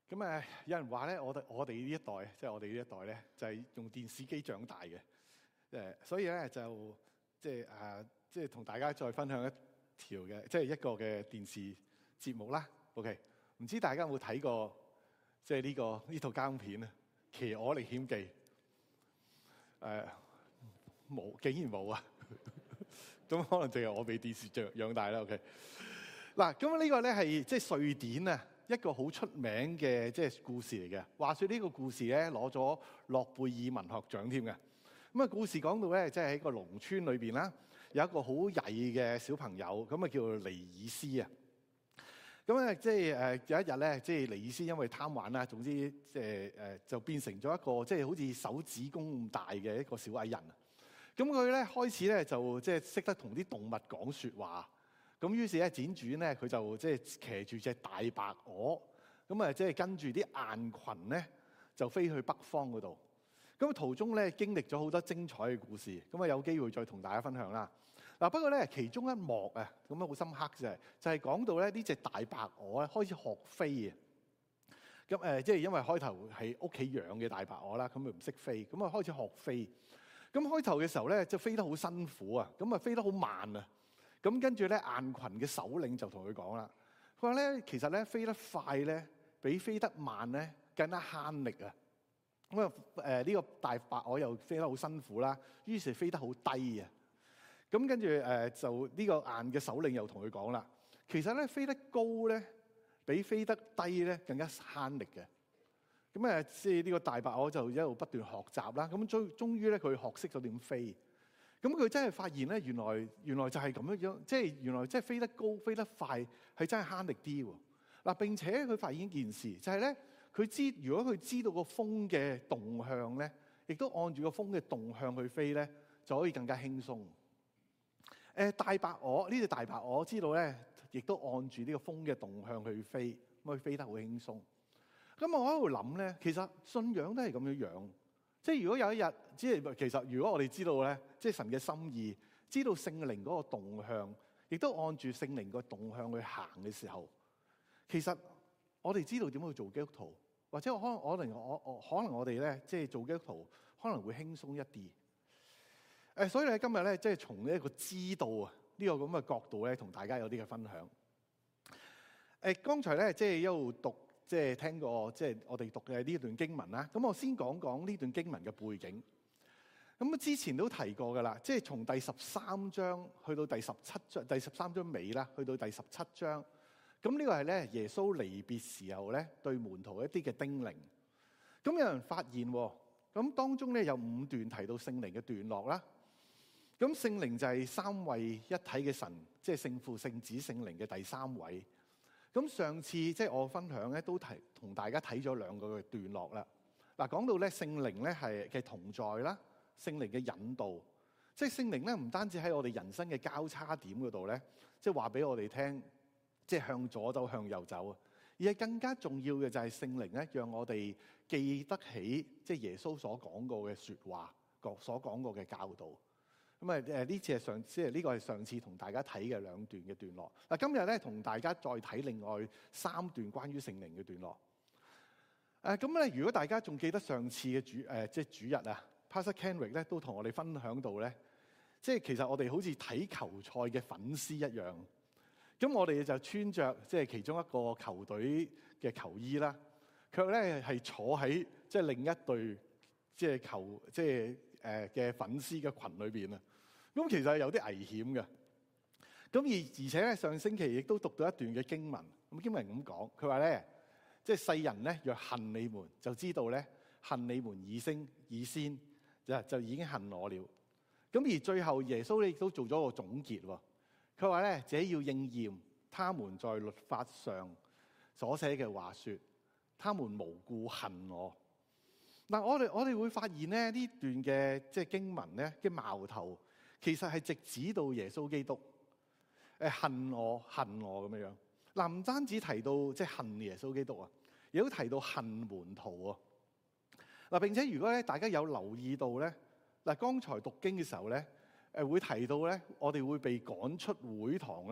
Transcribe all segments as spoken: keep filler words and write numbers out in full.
咁誒，有人話咧，我哋我哋呢一代，即係我哋呢一代咧，就係用電視機長大嘅。誒，所以咧就即係誒，即係同大家再分享一條嘅，即係一個嘅電視節目啦。OK， 唔知大家有冇睇過即係呢個呢套卡通片啊？《奇我歷險記》誒冇，竟然冇啊！咁可能淨係我俾電視長養大啦。OK， 嗱，咁呢個咧係即係瑞典啊，一個好出名嘅即係故事嚟嘅。話說呢個故事咧攞咗諾貝爾文學獎添嘅。咁啊，故事講到咧，即係喺個農村裏邊啦，有一個好曳嘅小朋友，咁啊叫做尼爾斯啊。咁咧即係誒有一日咧，即係尼爾斯因為貪玩啦，總之即係誒就變成咗一個即係好似手指公咁大嘅一個小矮人啊。咁佢咧開始咧就即係識得同啲動物講説話。咁於是咧輾轉咧佢就即係騎住隻大白鵝，咁啊即係跟住啲雁群咧就飛去北方嗰度。咁途中咧經歷咗好多精彩嘅故事，咁啊有機會再同大家分享啦。嗱，不過咧其中一幕啊，咁啊好深刻嘅就係講到咧呢隻大白鵝咧開始學飛啊。咁誒即係因為開頭係屋企養嘅大白鵝啦，咁佢唔識飛，咁啊開始學飛。咁開頭嘅時候咧就飛得好辛苦啊，咁啊飛得好慢啊。咁跟住咧雁群嘅首領就同佢講啦，佢話咧其實咧飛得快咧比飛得慢咧更加慳力啊。咁啊，誒呢個大白鵝又飛得好辛苦啦，於是飛得好低啊。咁跟住誒就呢個雁嘅首領又同佢講啦，其實咧飛得高咧比飛得低咧更加慳力嘅。咁誒即係呢個大白鵝就一路不斷學習啦。咁終終於咧佢學識咗點飛。咁佢真係發現咧，原來原來就係咁樣樣，即係原來即係飛得高飛得快係真係慳力啲喎。嗱，並且佢發現一件事就係咧。佢知，如果佢知道個風嘅動向咧，亦都按住個風嘅動向去飛咧，就可以更加輕鬆。誒，大白鵝呢隻大白鵝知道咧，亦都按住呢個風嘅動向去飛，咁可以飛得好輕鬆。咁我喺度諗咧，其實信仰都係咁樣樣。即係如果有一日，即係其實如果我哋知道咧，即係神嘅心意，知道聖靈嗰個動向，亦都按住聖靈個動向去行嘅時候，其實。我哋知道點去做基督徒，或者可能我哋我我可能我哋咧，即係做基督徒可能會輕鬆一啲。誒，所以咧今日咧，即係從呢一個知道啊呢個咁嘅角度咧，同大家有啲嘅分享。誒，剛才咧即係一路讀，即係聽過，即係我哋讀嘅呢段經文啦。咁我先講講呢段經文嘅背景。咁啊，之前都提過噶啦，即係從第十三章去到第十七章，第十三章尾啦，去到第十七章。咁呢個係咧耶穌離別時候咧對門徒一啲嘅叮嚀。咁有人發現，咁當中咧有五段提到聖靈嘅段落啦。咁聖靈就係三位一體嘅神，即係聖父、聖子、聖靈嘅第三位。咁上次即係我分享咧都提同大家睇咗兩個嘅段落啦。嗱，講到咧聖靈咧係嘅同在啦，聖靈嘅引導，即係聖靈咧唔單止喺我哋人生嘅交叉點嗰度咧，即係話俾我哋聽。即係向左走，向右走啊！而係更加重要嘅就係聖靈咧，讓我哋記得起即係耶穌所講過嘅説話，所講過嘅教導。咁啊誒呢次係上，即係呢個係上次同大家睇嘅兩段嘅段落。嗱，今日咧同大家再睇另外三段關於聖靈嘅段落。誒咁咧，如果大家仲記得上次嘅主誒、呃、即係主日啊 Pastor Kenrick 咧都同我哋分享到咧，即係其實我哋好似睇球賽嘅粉絲一樣。咁我哋就穿着即係其中一個球隊嘅球衣啦，卻咧係坐喺即係另一隊即係球即係誒嘅粉絲嘅群裏邊啊。咁其實係有啲危險嘅。咁而而且咧上星期亦都讀到一段嘅經文，咁經文咁講，佢話咧即係世人咧若恨你們，就知道咧恨你們以先以先就就已經恨我了。咁而最後耶穌咧亦都做咗個總結喎。佢話咧，這要應驗他們在律法上所寫嘅話說，他們無故恨我。嗱，我哋我哋會發現咧呢段嘅即係經文咧嘅矛頭，其實係直指到耶穌基督。誒，恨我恨我咁樣樣。嗱，唔單止提到即係恨耶穌基督啊，亦都提到恨門徒啊。嗱，並且如果咧大家有留意到咧，嗱，剛才讀經嘅時候咧。誒會提到咧，我哋會被趕出會堂啦，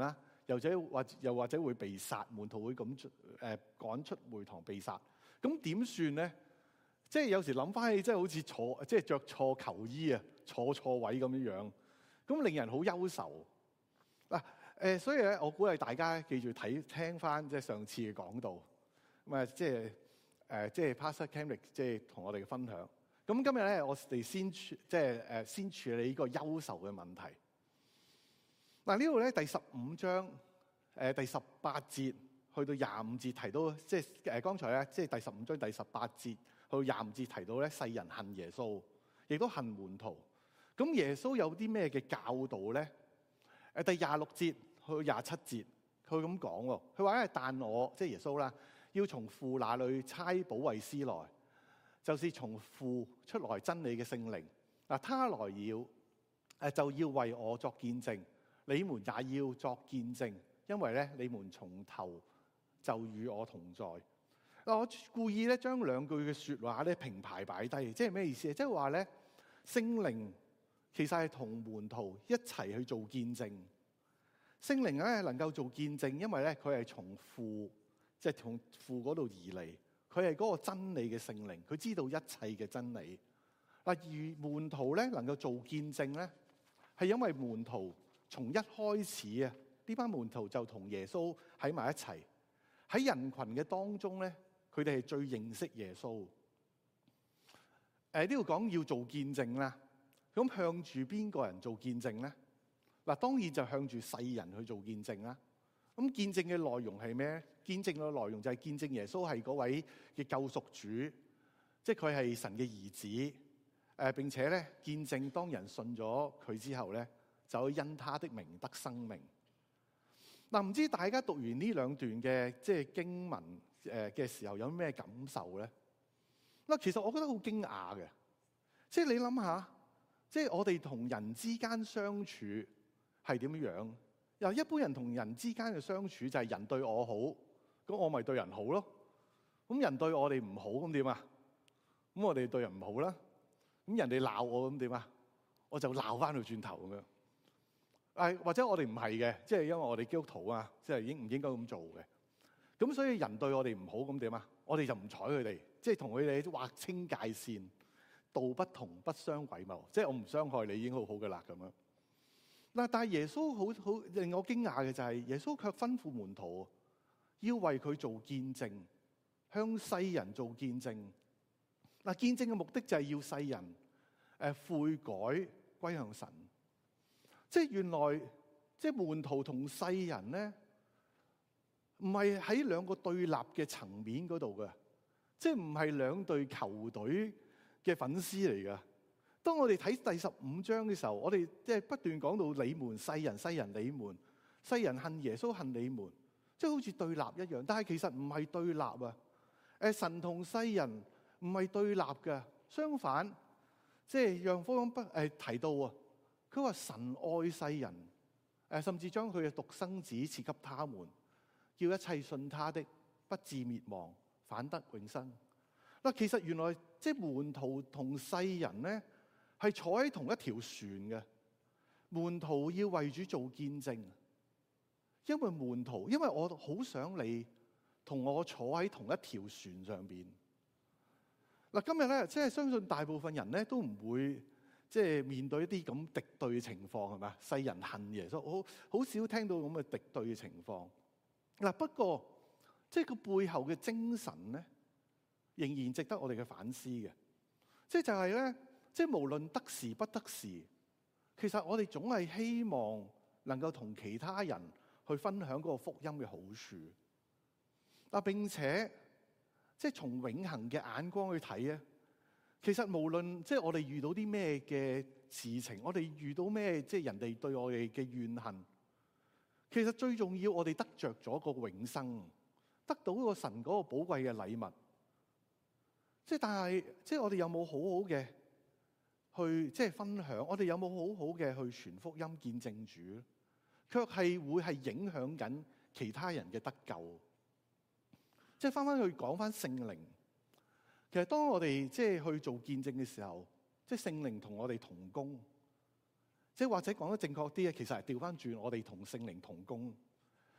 又或者或又或者會被殺，門徒會咁誒趕出會堂被殺。咁點算咧？即係有時諗翻起，即係好似坐即係着錯球衣啊，坐錯位咁樣樣，咁令人好憂愁嗱。誒，所以咧，我鼓勵大家記住睇聽翻即係上次嘅講道，咁啊，即係誒，即係 Pastor Kenrick 即係同我哋嘅分享。咁今日咧，我哋先處即係誒，先處理呢個憂愁嘅問題。嗱，呢度咧第十五章誒第十八節去到廿五節提到，即係誒剛才咧，即係第十五章第十八節去到廿五節提到咧，世人恨耶穌，亦都恨門徒。咁耶穌有啲咩嘅教導咧？誒第廿六節去到廿七節，佢咁講喎。佢話咧，但我即係耶穌啦，要從父那裏差保惠師來，就是從父出來真理嘅聖靈。嗱，他來要誒就要為我作見證，你們也要作見證，因為咧你們從頭就與我同在。嗱，我故意咧將兩句嘅説話咧平排擺低，即係咩意思啊？即係話咧聖靈其實係同門徒一齊去做見證。聖靈咧能夠做見證，因為咧佢係從父，即係從父嗰度而嚟，佢係嗰個真理嘅聖靈，佢知道一切嘅真理。嗱，而門徒咧能夠做見證咧，係因為門徒從一開始啊，呢班門徒就同耶穌喺埋一齊，喺人群嘅當中咧，佢哋係最認識耶穌。誒，呢度講要做見證啦，咁向住邊個人做見證咧？嗱，當然就向住世人去做見證啦。咁見證嘅內容係咩？見證嘅內容就係見證耶穌係嗰位嘅救贖主，即係佢係神嘅兒子。誒，並且咧見證當人信咗佢之後咧，就會因他的名得生命。嗱，唔知大家讀完呢兩段嘅即係經文誒嘅時候有咩感受咧？嗱，其實我覺得好驚訝嘅，即係你諗下，即係我哋同人之間相處係點樣？又一般人同人之間嘅相處就係人對我好，咁我咪對人好咯。咁人對我哋唔好，咁點啊？咁我哋對人唔好啦。咁人哋鬧我，咁點啊？我就鬧翻佢轉頭咁樣。誒，或者我哋唔係嘅，即係因為我哋基督徒啊，即係應唔應該咁做嘅。咁所以人對我哋唔好，咁點啊？我哋就唔睬佢哋，即係同佢哋劃清界線，道不同不相為謀，即係我唔傷害你已經好好嘅啦咁樣。嗱，但係耶穌好好令我驚訝嘅就係耶穌卻吩咐門徒要為佢做見證，向世人做見證。嗱，見證嘅目的就係要世人誒悔改歸向神。即係原來即係門徒同世人咧，唔係喺兩個對立嘅層面嗰度嘅，即係唔係兩隊球隊嘅粉絲嚟㗎。當我哋睇第十五章嘅時候，我哋即係不斷講到你們世人，世人你們，世人恨耶穌恨你們，即係好似對立一樣。但係其實唔係對立啊！誒，神同世人唔係對立嘅，相反，即係讓福音不誒提到啊，佢話神愛世人，誒甚至將佢嘅獨生子賜給他們，叫一切信他的不至滅亡，反得永生。嗱，其實原來即係門徒同世人咧，係坐喺同一條船嘅。門徒要為主做見證，因為門徒，因為我好想你同我坐喺同一條船上邊。嗱，今日咧，即係相信大部分人咧都唔會即係面對一啲咁敵對嘅情況，係咪啊？世人恨耶穌，好好少聽到咁嘅敵對嘅情況。嗱，不過即係個背後嘅精神咧，仍然值得我哋嘅反思嘅。即係就係咧。即係無論得時不得時，其實我哋總係希望能夠同其他人去分享嗰個福音嘅好處。嗱，並且即係從永恆嘅眼光去睇咧，其實無論即係我哋遇到啲咩嘅事情，我哋遇到咩即係人哋對我哋嘅怨恨，其實最重要我哋得着咗個永生，得到個神嗰個寶貴嘅禮物。即係但係即係我哋有冇好好嘅去即係分享？我哋有冇好好嘅去傳福音見證主？卻係會係影響緊其他人嘅得救。即係翻翻去講翻聖靈，其實當我哋即係去做見證嘅時候，即係聖靈同我哋同工。即係或者講得正確啲咧，其實係調翻轉，我哋同聖靈同工。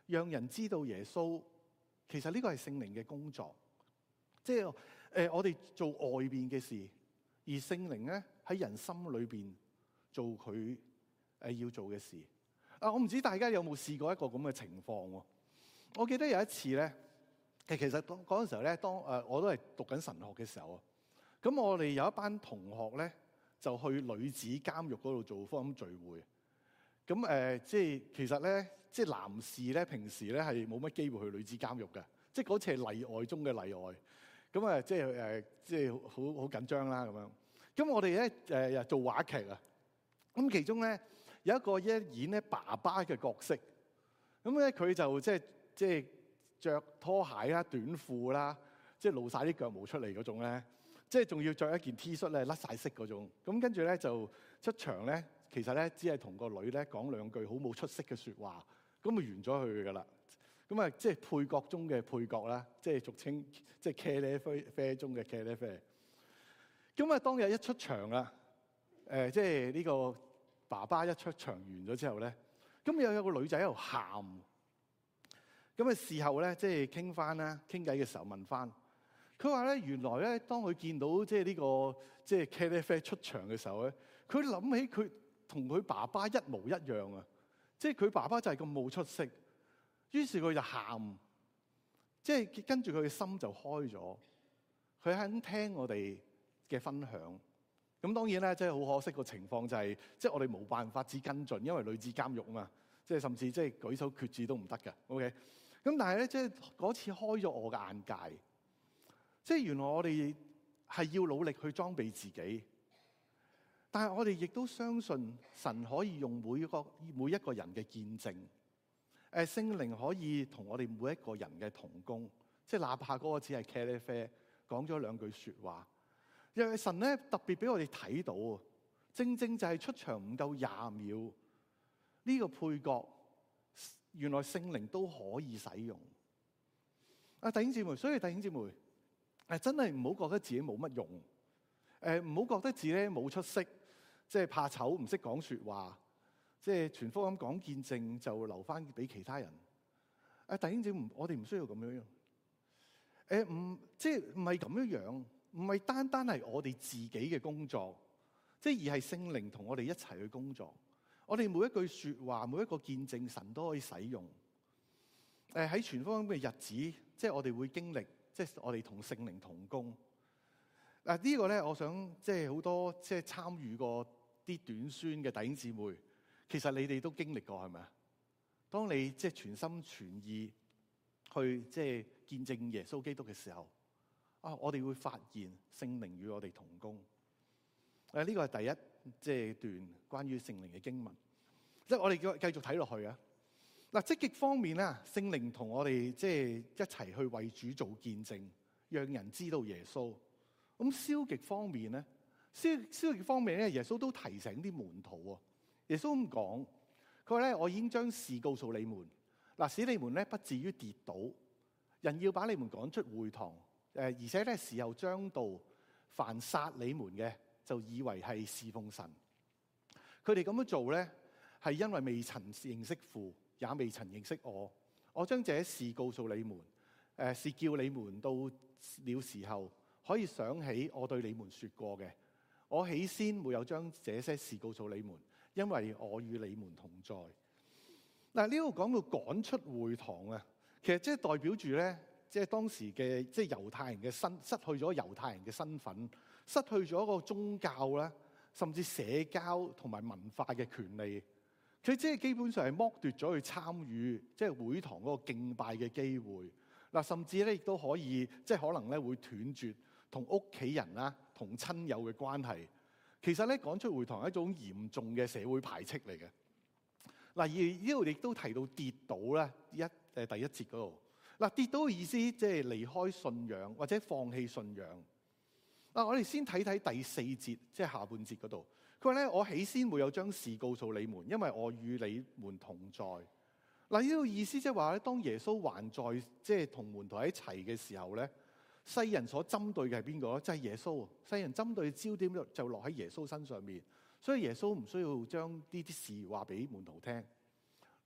讓人知道耶穌。其實呢個係聖靈嘅工作，即係誒我哋做外邊嘅事，而聖靈咧喺人心裏邊做佢誒要做嘅事。啊，我唔知大家有冇試過一個咁嘅情況喎？我記得有一次咧，其其實當嗰陣時候咧，當誒我都係讀緊神學嘅時候啊，咁我哋有一班同學咧，就去女子監獄嗰度做福音聚會。咁誒、呃，即係其實咧，即係男士咧，平時咧係冇乜機會去女子監獄嘅，即係嗰次係例外中嘅例外。咁啊，即係誒、呃，即係好好緊張啦咁樣。咁我哋咧誒又做話劇啊，咁其中咧。有一個一演咧爸爸嘅角色，咁咧佢就即係即係著拖鞋啦、短褲啦，即係露晒啲腳毛出嚟嗰種咧，即係仲要着一件 T 恤咧甩晒色嗰種。咁跟住咧就出場咧，其實咧只係同個女咧講兩句好冇出息嘅説話，咁就完咗佢噶啦。咁啊，即係配角中嘅配角啦，即係俗稱即係茄喱啡啡中嘅茄喱啡。咁啊，當日一出場啦，誒、呃，即係呢、這個。爸爸一出場完咗之後咧，咁又有個女仔喺度喊。咁啊事後咧，即係傾翻啦，傾偈嘅時候問翻，佢話咧原來咧，當佢見到即係呢個即係茄喱啡出場嘅時候咧，佢諗起佢同佢爸爸一模一樣啊！即係佢爸爸就係咁冇出息，於是佢就喊，即係跟住佢嘅心就開咗，佢肯聽我哋嘅分享。咁當然咧，即係好可惜個情況就係，即係我哋冇辦法子跟進，因為女子監獄啊嘛，即係甚至即係舉手決志都唔得㗎。OK，咁但係咧，即係嗰次開咗我嘅眼界，即係原來我哋係要努力去裝備自己，但係我哋亦都相信神可以用每一個每一個人嘅見證，誒聖靈可以同我哋每一個人嘅同工，即係哪怕嗰個只係茄喱啡講咗兩句説話。因為神咧特別俾我哋睇到，正正就係出場唔夠廿秒呢個配角，原來聖靈都可以使用。啊，弟兄姊妹，所以弟兄姊妹，誒真係唔好覺得自己冇乜用，誒唔好覺得自己冇出息，即係怕醜唔識講説話，即係全福音講見證就留翻俾其他人。誒弟兄姊妹，我哋唔需要咁樣樣。誒唔即係唔係咁樣樣。唔係單單係我哋自己嘅工作，即係而係聖靈同我哋一齊去工作。我哋每一句説話，每一個見證，神都可以使用。誒喺全福音嘅日子，即係我哋會經歷，即係我哋同聖靈同工。嗱、這個、呢個咧，我想即係好多即係參與過啲短宣嘅弟兄姊妹，其實你哋都經歷過係咪啊？當你即係全心全意去即係見證耶穌基督嘅時候。啊！我哋會發現聖靈與我哋同工。誒，呢個係第一即係段關於聖靈嘅經文。即係我哋繼繼續睇落去啊。嗱，積極方面咧，聖靈同我哋即係一齊去為主做見證，讓人知道耶穌。咁消極方面咧，消消極方面咧，耶穌都提醒啲門徒喎。耶穌咁講，佢話咧：我已經將事告訴你們，嗱，使你們咧不至於跌倒。人要把你們趕出會堂。誒，而且咧時候將到，凡殺你們嘅就以為係侍奉神。佢哋咁樣做咧，係因為未曾認識父，也未曾認識我。我將這事告訴你們，誒是叫你們到了時候可以想起我對你們說過嘅。我起先沒有將這些事告訴你們，因為我與你們同在。嗱，呢度講到趕出會堂啊，其實即係代表住咧。即係當時嘅即係猶太人嘅身失去咗猶太人嘅身份，失去咗一個宗教啦，甚至社交同埋文化嘅權利。佢即係基本上係剝奪咗去參與即係會堂嗰個敬拜嘅機會。嗱，甚至咧亦都可以即係可能咧會斷絕同屋企人啦、同親友嘅關係。其實咧趕出會堂係一種嚴重嘅社會排斥嚟嘅。嗱，而呢度亦都提到跌倒啦，一誒第一節嗰度。嗱，跌倒嘅意思即係離開信仰或者放棄信仰。嗱，我哋先睇睇第四節，即係下半節嗰度。佢話咧：我起先沒有將事告訴你們，因為我與你們同在。嗱，呢個意思即係話咧，當耶穌還在即係同門徒喺一齊嘅時候咧，世人所針對嘅係邊個咧？就係耶穌。世人針對嘅焦點就落喺耶穌身上面，所以耶穌唔需要將呢啲事話俾門徒聽。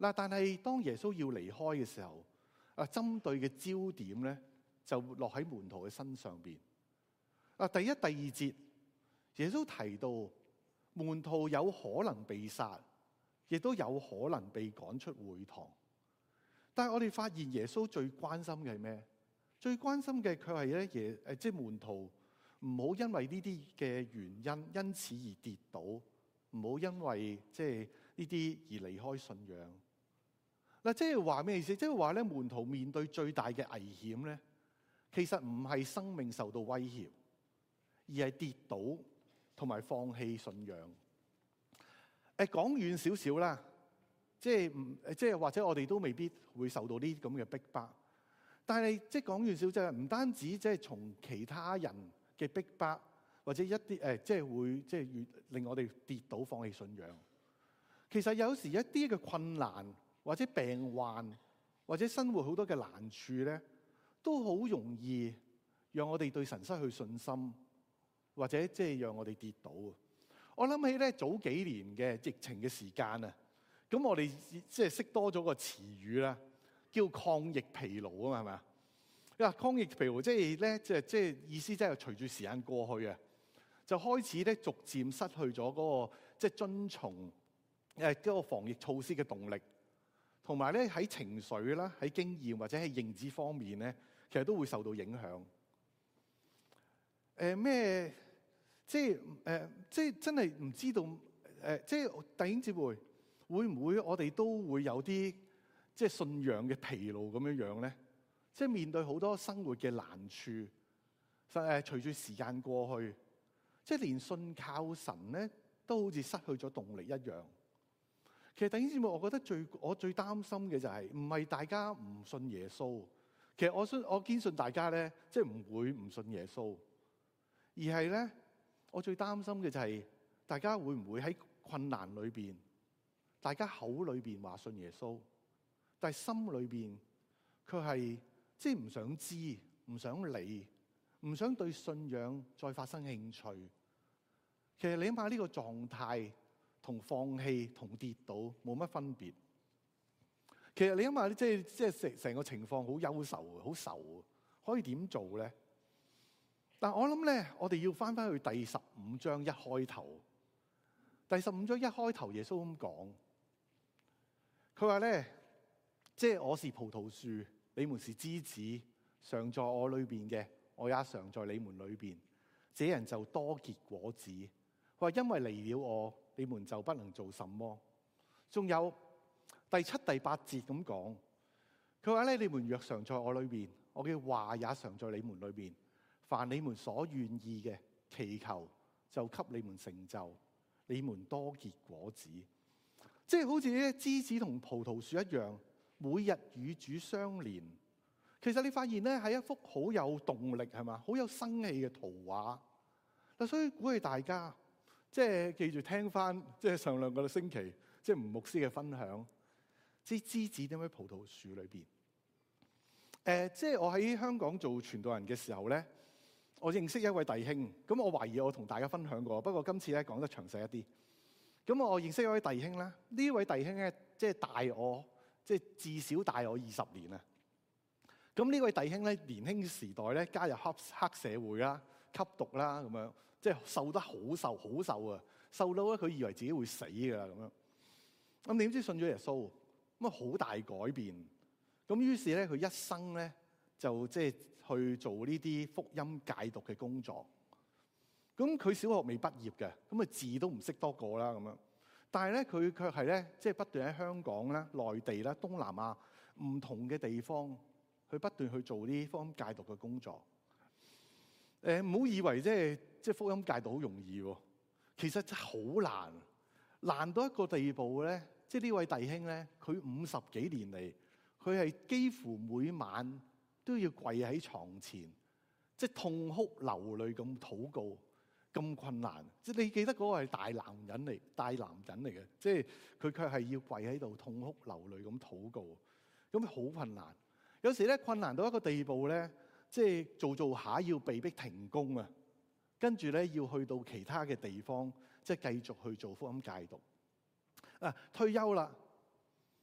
嗱，但係當耶穌要離開嘅時候，啊，針對嘅焦點咧就落喺門徒嘅身上邊。啊，第一、第二節，耶穌提到門徒有可能被殺，亦都有可能被趕出會堂。但係我哋發現耶穌最關心嘅係咩？最關心嘅佢係咧耶誒，即係門徒唔好因為呢啲嘅原因，因此而跌倒，唔好因為即係呢啲而離開信仰。嗱，即係話咩意思？即係話咧，門徒面對最大嘅危險咧，其實唔係生命受到威脅，而係跌倒同埋放棄信仰。誒，講遠少少啦，即係唔即係或者我哋都未必會受到呢啲咁嘅逼迫。但係即係講遠少少，唔單止即係從其他人嘅逼迫，或者一啲誒，即係會即係越令我哋跌倒放棄信仰。其實有時一啲嘅困難，或者病患，或者生活好多嘅難處咧，都好容易讓我哋對神失去信心，或者即係讓我哋跌倒。我諗起咧早幾年嘅疫情嘅時間啊，咁我哋即係識多咗個詞語啦，叫抗疫疲勞啊嘛，係咪啊？啊，抗疫疲勞即係咧，即係即係意思即係隨住時間過去啊，就開始咧逐漸失去咗嗰個即係遵從誒嗰個防疫措施嘅動力。同埋咧喺情緒啦、喺經驗或者喺認知方面咧，其實都會受到影響。誒、呃、咩？即係誒、呃，即係真係唔知道誒、呃，即係弟兄姊妹會唔會我哋都會有啲即係信仰嘅疲勞咁樣樣咧？即係面對好多生活嘅難處，誒隨住時間過去，即係連信靠神咧都好似失去咗動力一樣。其實弟兄姊妹，我覺得最我最擔心嘅就係唔係大家唔信耶穌，其實我信我堅信大家咧，即係唔會唔信耶穌，而係咧我最擔心嘅就係大家會唔會喺困難裏邊，大家口裏邊話信耶穌，但係心裏邊佢係即係唔想知、唔想理、唔想對信仰再發生興趣。其實你諗下呢個狀態，同放棄同跌倒冇乜分別。其實你諗下，即係即係成成個情況好憂愁，好愁，可以點做咧？但我諗咧，我哋要翻翻去第十五章一開頭。第十五章一開頭，耶穌咁講，佢話咧，即係我是葡萄樹，你們是枝子，常在我裏邊嘅，我也常在你們裏邊，這人就多結果子。佢話因為離了我，你們就不能做什麼。仲有第七、第八節咁講，佢話咧，你們若常在我裏邊，我嘅話也常在你們裏邊。凡你們所願意嘅，祈求就給你們成就。你們多結果子，即係好似啲枝子同葡萄樹一樣，每日與主相連。其實你發現咧，係一幅好有動力，係嘛，好有生氣嘅圖畫。嗱，所以鼓勵大家，即係記住聽翻，即係上兩個星期，即係吳牧師嘅分享，即係枝子點喺葡萄樹裏邊。誒、呃，即係我喺香港做傳道人嘅時候咧，我認識一位弟兄，咁我懷疑我同大家分享過，不過今次咧講得詳細一啲。咁我認識一位弟兄啦，呢位弟兄咧即係大我，即係至少大我二十年啊。咁呢位弟兄咧年輕時代咧加入黑黑社會啦、吸毒啦咁樣，即係瘦得好瘦好瘦啊，瘦到咧佢以為自己會死㗎啦咁樣。咁點知信咗耶穌，咁啊好大改變。咁於是咧佢一生咧就即係去做呢啲福音戒毒嘅工作。咁佢小學未畢業嘅，咁啊字都唔識多個啦咁樣。但係咧佢卻係咧即係不斷喺香港啦、內地啦、東南亞唔同嘅地方，去不斷去做呢啲福音戒毒嘅工作。誒，唔好以為即係即係福音戒毒好容易喎，其實真係好難，難到一個地步咧。即係呢位弟兄咧，佢五十幾年嚟，佢係幾乎每晚都要跪喺床前，即係痛哭流淚咁禱告，咁困難。即係你記得嗰個係大男人嚟，大男人嚟嘅，即係佢卻係要跪喺度痛哭流淚咁禱告，咁好困難。有時咧困難到一個地步咧，即係做做下要被逼停工啊，跟住咧要去到其他嘅地方，即係繼續去做福音戒毒。啊，退休啦，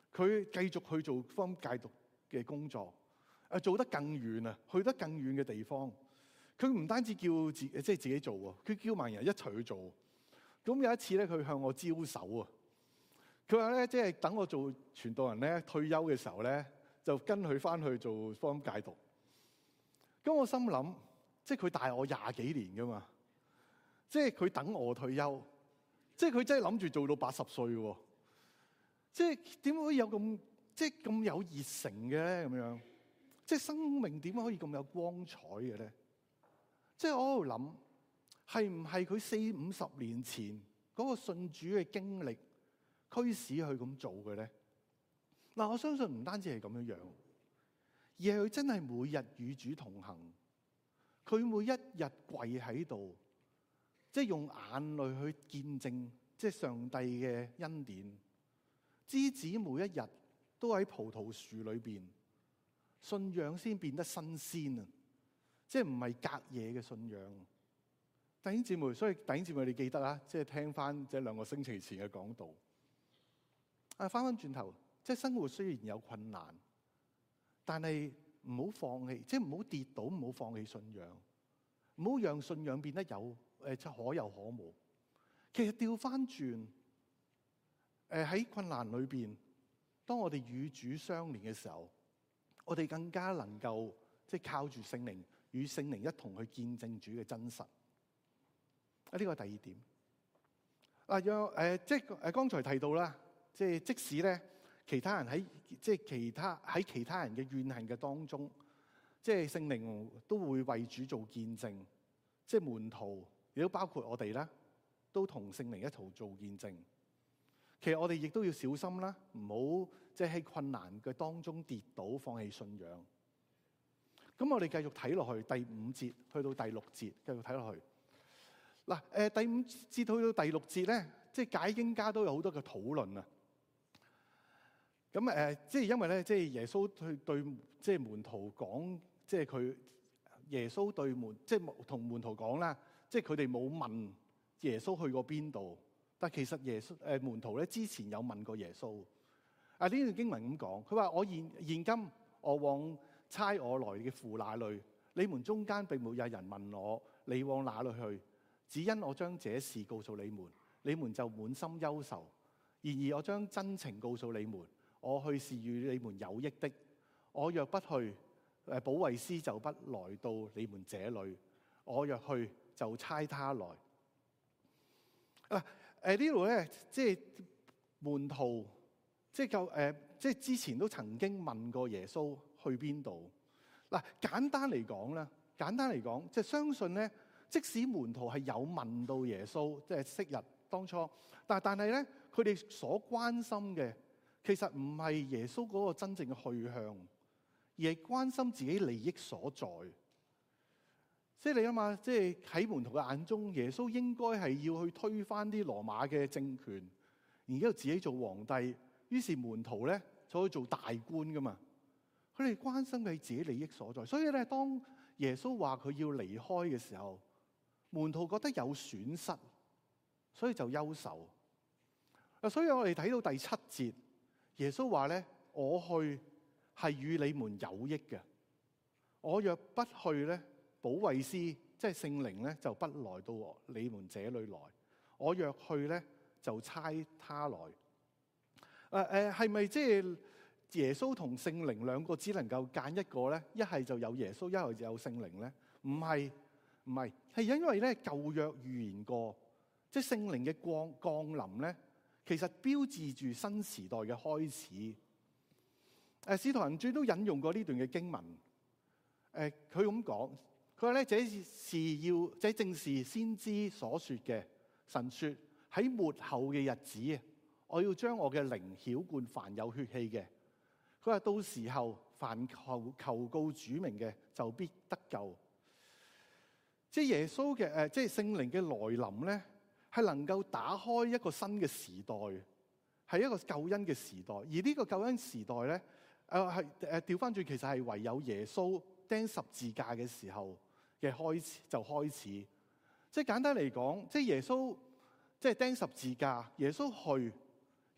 佢繼續去做福音戒毒嘅工作，誒做得更遠啊，去得更遠嘅地方。佢唔單止叫自即係自己做喎，佢叫埋人一齊去做。咁有一次咧，佢向我招手啊！佢話咧，即係等我做傳道人咧，退休嘅時候咧，就跟佢翻去做福音戒毒。咁我心諗，即係佢大我廿幾年噶嘛，即係佢等我退休，即係佢真係諗住做到八十歲喎。即係點可以有咁即係咁有熱誠嘅咧？咁樣即係生命點可以咁有光彩嘅咧？即係我喺度諗，係唔係佢四五十年前嗰個信主嘅經歷驅使佢咁做嘅咧？嗱，我相信唔單止係咁樣樣，而係佢真係每日與主同行，佢每一日跪喺度，即係用眼淚去見證，即係上帝嘅恩典。枝子每一日都喺葡萄樹裏邊，信仰先變得新鮮啊！即係唔係隔夜嘅信仰。弟兄姊妹，所以弟兄姊妹你記得啦，即係聽翻即係兩個星期前嘅講道。啊，翻翻轉頭，即係生活雖然有困難，但係唔好放棄，即係唔好跌倒，唔好放棄信仰，唔好讓信仰變得有誒即係可有可無。其實調翻轉。誒喺困難裏邊，當我哋與主相連嘅時候，我哋更加能夠即係靠住聖靈，與聖靈一同去見證主嘅真實。啊，呢個係第二點。啊，有誒即係誒剛才提到啦，即係即使咧其他人喺即係其他喺其他人嘅怨恨嘅當中，即係聖靈都會為主做見證。即係門徒亦都包括我哋啦，都同聖靈一同做見證。其實我哋亦都要小心啦，唔好即係喺困難嘅當中跌倒，放棄信仰。咁我哋繼續睇落去第五節，去到第六節，繼續睇落去。嗱，誒第五節去到第六節咧，即係解經家都有好多嘅討論啊。咁誒，即係因為咧，即係耶穌去對即係門徒講，即係佢耶穌對門，即係同門徒講啦，即係佢哋冇問耶穌去過邊度。但其實耶穌誒門徒咧之前有問過耶穌。啊，呢段經文咁講，佢話：我現現今我往差我來嘅父那裏，你們中間並沒有人問我你往哪裏去，只因我將這事告訴你們，你們就滿心憂愁。然而我將真情告訴你們，我去是與你們有益的。我若不去，誒保惠師就不來到你們這裏；我若去，就差他來。啊！誒呢度咧，即係門徒，即係夠誒，即係之前都曾經問過耶穌去邊度。嗱，簡單嚟講咧，簡單嚟講，即係相信咧，即使門徒係有問到耶穌，即係昔日當初，但係但係咧，佢哋所關心嘅其實唔係耶穌嗰個真正嘅去向，而係關心自己利益所在。即係你諗下，即係喺門徒嘅眼中，耶穌應該係要去推翻啲羅馬嘅政權，然之後自己做皇帝。於是門徒咧就去做大官噶嘛。佢哋關心嘅係自己利益所在。所以咧，當耶穌話佢要離開嘅時候，門徒覺得有損失，所以就憂愁。啊，所以我哋睇到第七節，耶穌話咧：我去係與你們有益嘅。我若不去咧，保惠師即係聖靈咧，就不來到你們這裏來。我若去咧，就差他來。誒、呃、誒，係咪即係耶穌同聖靈兩個只能夠揀一個咧？一係就有耶穌，一係就有聖靈咧？唔係，唔係，係因為咧舊約預言過，即係聖靈嘅降降臨咧，其實標誌住新時代嘅開始。誒、呃，使徒行傳都引用過呢段嘅經文。誒、呃，佢咁講。佢話咧，這是要，這正是先知所說嘅。神說喺末後嘅日子，我要將我嘅靈澆灌凡有血氣嘅。佢話到時候，凡求求告主名嘅，就必得救。即係耶穌嘅誒，即係聖靈嘅來臨咧，係能夠打開一個新嘅時代，係一個救恩嘅時代。而呢個救恩時代咧，誒係誒調翻轉，其實係唯有耶穌釘十字架嘅時候嘅開始就開始。即係簡單嚟講，即係耶穌即係釘十字架，耶穌去，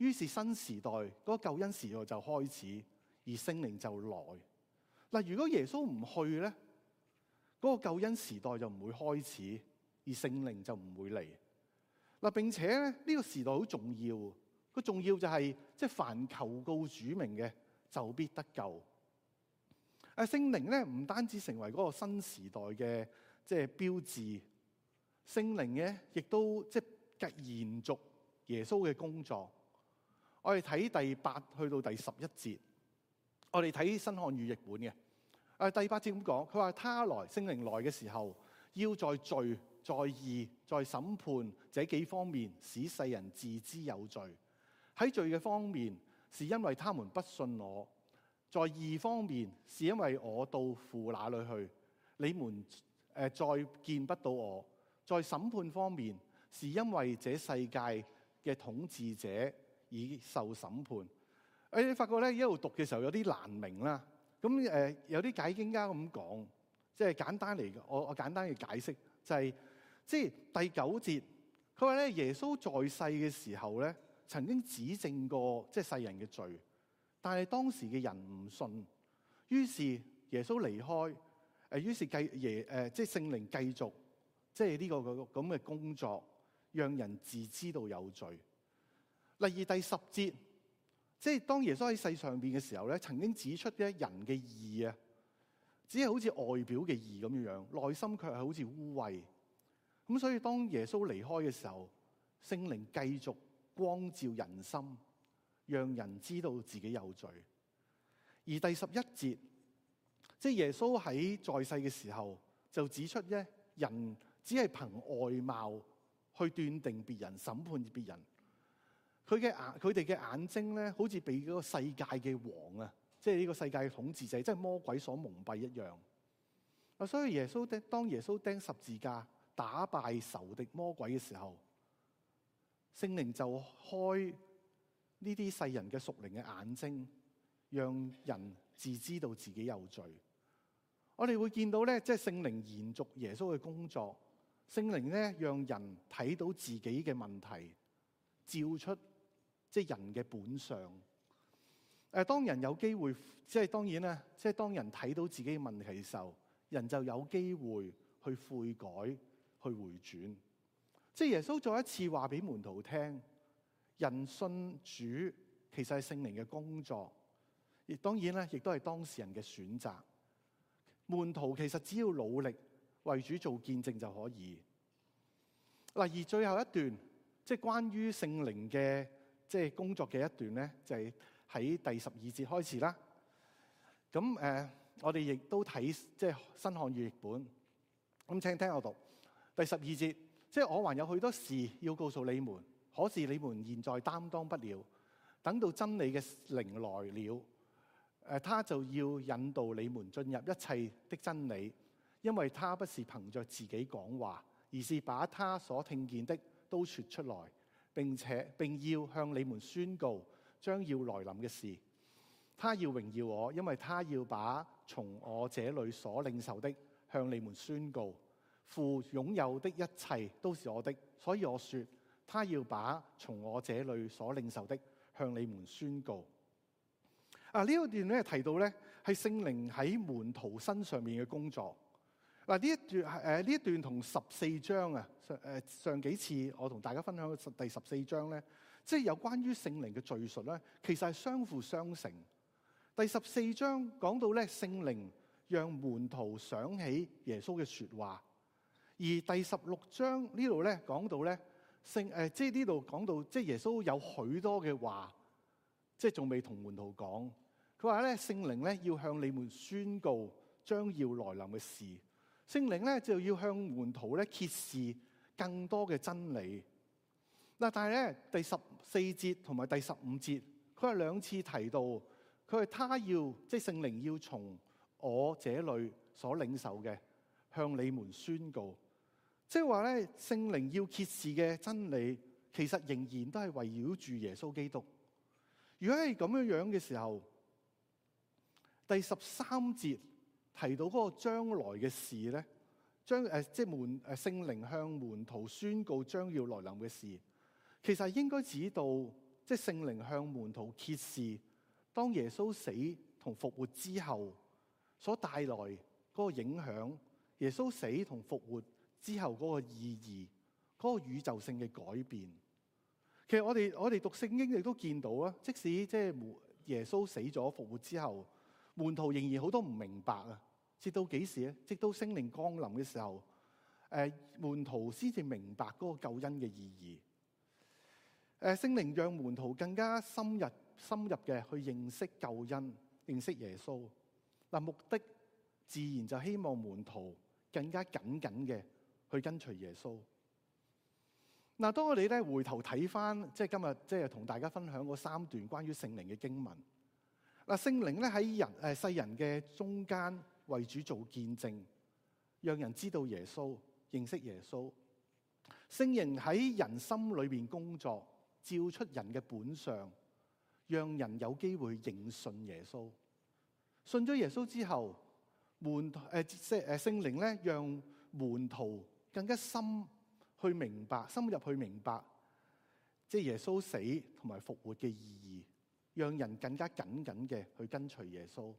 於是新時代嗰個救恩時代就開始，而聖靈就來。嗱，如果耶穌唔去咧，嗰個救恩時代就唔會開始，而聖靈就唔會嚟。嗱，並且咧呢個時代好重要，個重要就係即係凡求告主名嘅就必得救。誒，聖靈咧唔單止成為嗰個新時代嘅即係標誌，聖靈嘅亦都即係延續耶穌嘅工作。我哋睇第八去到第十一節，我哋睇新漢語譯本嘅。誒，第八節咁講，佢話他來，聖靈來嘅時候，要在罪、在義、在審判這幾方面使世人自知有罪。喺罪嘅方面，是因為他們不信我；在義方面，是因為我到父那裏去，你們誒再見不到我；在審判方面，是因為這世界嘅統治者已受審判。誒，你發覺咧一路讀嘅時候有啲難明啦。咁誒有啲解經家咁講，即係簡單嚟嘅，我我簡單嘅解釋就係、是，即係第九節，佢話咧耶穌在世嘅時候咧，曾經指正過即係世人嘅罪，但係當時嘅人唔信，於是耶穌離開，誒於是繼耶誒即係聖靈繼續，即係呢個咁嘅工作，讓人自知道有罪。例如第十節。即係當耶穌喺世上邊嘅時候咧，曾經指出咧人嘅義啊，只係好似外表嘅義咁樣樣，內心卻係好似污穢。咁所以當耶穌離開嘅時候，聖靈繼續光照人心，讓人知道自己有罪。而第十一節，即係耶穌喺在世嘅時候就指出咧，人只係憑外貌去斷定別人、審判別人。佢嘅眼，佢哋嘅眼睛咧，好似被嗰個世界嘅王啊，即係呢個世界嘅統治者，即係魔鬼所蒙蔽一樣。啊，所以耶穌釘，當耶穌釘十字架打敗仇敵魔鬼嘅時候，聖靈就開呢啲世人嘅屬靈嘅眼睛，讓人自知道自己有罪。我哋會見到咧，即係聖靈延續耶穌嘅工作，聖靈咧讓人睇到自己嘅問題，照出。即係人嘅本相。誒，當人有機會，即係當然啦，即係當人睇到自己嘅問題嘅時候，人就有機會去悔改、去回轉。即係耶穌再一次話俾門徒聽，人信主其實係聖靈嘅工作，亦當然咧，亦都係當事人嘅選擇。門徒其實只要努力為主做見證就可以。嗱，而最後一段，即係關於聖靈嘅。即係工作嘅一段咧，就係、是、喺第十二節開始啦。咁誒、呃，我哋亦都睇即係新漢語譯本。咁請聽我讀第十二節。即係我還有許多事要告訴你們，可是你們現在擔當不了。等到真理嘅靈來了，誒、呃，他就要引導你們進入一切的真理，因為他不是憑着自己講話，而是把他所聽見的都說出來。並且並要向你們宣告將要來臨嘅事。他要榮耀我，因為他要把從我這裏所領受的向你們宣告。父擁有的一切都是我的，所以我說他要把從我這裏所領受的向你們宣告。啊，呢一段咧提到咧係聖靈喺門徒身上面嘅工作。嗱，呢一段誒呢一段同十四章啊，上誒上幾次我同大家分享嘅第十四章咧，即係有關於聖靈嘅敘述咧，其實係相輔相成。第十四章講到咧聖靈讓門徒想起耶穌嘅説話，而第十六章呢度咧講到咧聖誒，即係呢度講到即係耶穌有許多嘅話，即係仲未同門徒講。佢話咧聖靈咧要向你們宣告將要來臨嘅事。聖靈咧就要向門徒咧揭示更多嘅真理。嗱，但係咧第十四節同埋第十五節，佢係兩次提到，佢係他要即係聖靈要從我這裏所領受嘅向你們宣告。即係話咧聖靈要揭示嘅真理，其實仍然都係圍繞住耶穌基督。如果係咁樣樣嘅時候，第十三節提到嗰個將來嘅事咧，將誒即係門誒聖靈向門徒宣告將要來臨嘅事，其實應該指到即係聖靈向門徒揭示，當耶穌死同復活之後所帶來嗰個影響，耶穌死同復活之後嗰個意義，嗰個宇宙性嘅改變。其實我哋我哋讀聖經亦都見到啊，即使即係耶穌死咗復活之後，門徒仍然好多唔明白啊。直到幾時咧？直到聖靈降臨嘅時候，誒門徒先至明白嗰個救恩嘅意義。誒聖靈讓門徒更加深入深入嘅去認識救恩，認識耶穌。嗱，目的自然就希望門徒更加緊緊嘅去跟隨耶穌。嗱，當我哋咧回頭睇翻，即係今日即係同大家分享嗰三段關於聖靈嘅經文。嗱，聖靈咧喺人誒世人嘅中間為主做見證，讓人知道耶穌，認識耶穌。聖靈喺人心裏邊工作，照出人嘅本相，讓人有機會認信耶穌。信咗耶穌之後，門誒即係誒聖靈咧，讓門徒更加深去明白，深入去明白，即係耶穌死同埋復活嘅意義，讓人更加緊緊嘅去跟隨耶穌。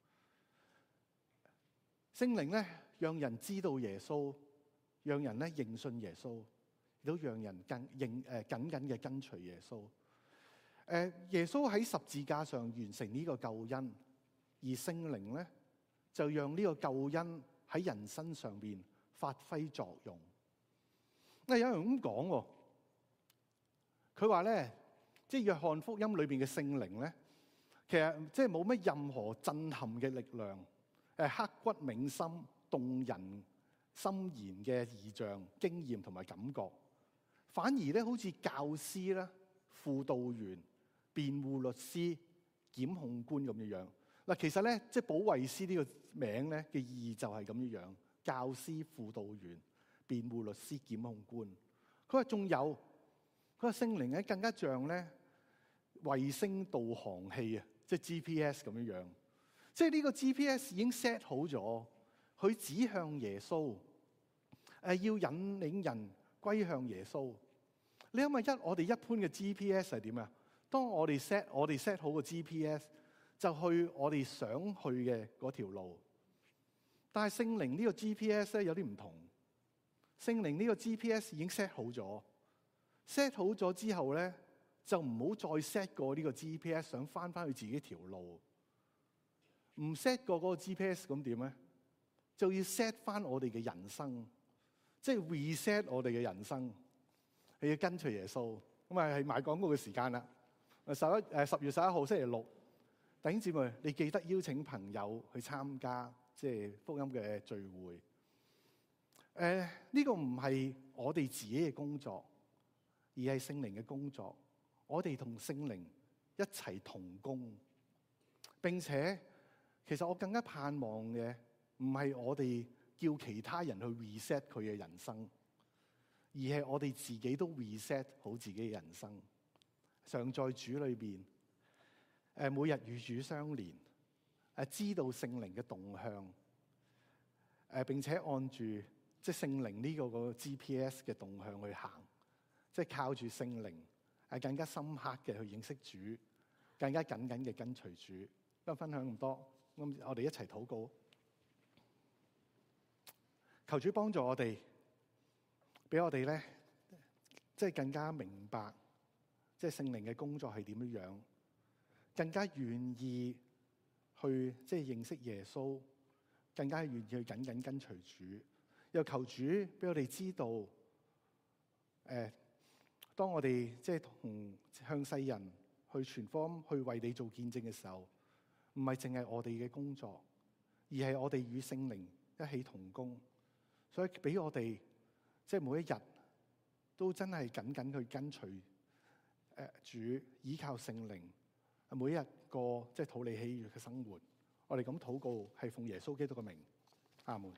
聖靈咧，讓人知道耶穌，讓人咧認信耶穌，亦都讓人更認誒緊緊嘅跟隨耶穌。誒，耶穌喺十字架上完成呢個救恩，而聖靈咧就讓呢個救恩喺人身上邊發揮作用。嗱，有人咁講喎，佢話咧，即係約翰福音裏邊嘅聖靈咧，其實即係冇乜任何震撼嘅力量，誒刻骨銘心、動人心弦嘅異象、經驗同埋感覺，反而咧好似教師啦、輔導員、辯護律師、檢控官咁樣樣。嗱，其實咧，即係保惠師呢個名咧嘅意義就係咁樣樣，教師、輔導員、辯護律師、檢控官。佢話仲有，佢話聖靈咧更加像咧衛星導航器啊，即係 G P S 咁樣樣。即係呢個 G P S 已經 set 好咗，佢指向耶穌，誒要引領人歸向耶穌。你諗下，一我哋一般嘅 G P S 係點啊？當我哋 set 我哋 set 好個 G P S，就去我哋想去嘅嗰條路。但係聖靈呢個 G P S 咧有啲唔同。聖靈呢個 G P S 已經 set 好咗，set 好咗之後咧，就唔好再 set 過呢個 G P S 想翻翻去自己條路。唔 set 過嗰個 G P S 咁點咧？就要 set 翻我哋嘅人生，即係 reset 我哋嘅人生，係要跟隨耶穌。咁啊係賣廣告嘅時間啦。十一誒十月十一號星期六，弟兄姊妹，你記得邀請朋友去參加即係福音嘅聚會。誒、呃、呢、這個唔係我哋自己嘅工作，而係聖靈嘅工作。我哋同聖靈一齊同工。並且其實我更加盼望嘅唔係我哋叫其他人去 reset 佢嘅人生，而係我哋自己都 reset 好自己嘅人生。常在主裏邊，誒每日與主相連，誒知道聖靈嘅動向，誒並且按住即係聖靈呢個個 G P S 嘅動向去行，即係靠住聖靈，係更加深刻嘅去認識主，更加緊緊嘅跟隨主。今日分享咁多，咁我哋一齊禱告，求主幫助我哋，俾我哋咧，即係更加明白，即係聖靈嘅工作係點樣樣，更加願意去即係認識耶穌，更加願意去緊緊跟隨主。又求主俾我哋知道，誒、呃，當我哋即係同向世人去傳福音，去為你做見證嘅時候，唔係淨係我哋嘅工作，而係我哋與聖靈一起同工。所以俾我哋即係每一日都真係緊緊去跟隨誒主，依靠聖靈，每一日過即係討你喜悅嘅生活。我哋咁禱告係奉耶穌基督嘅名，阿門。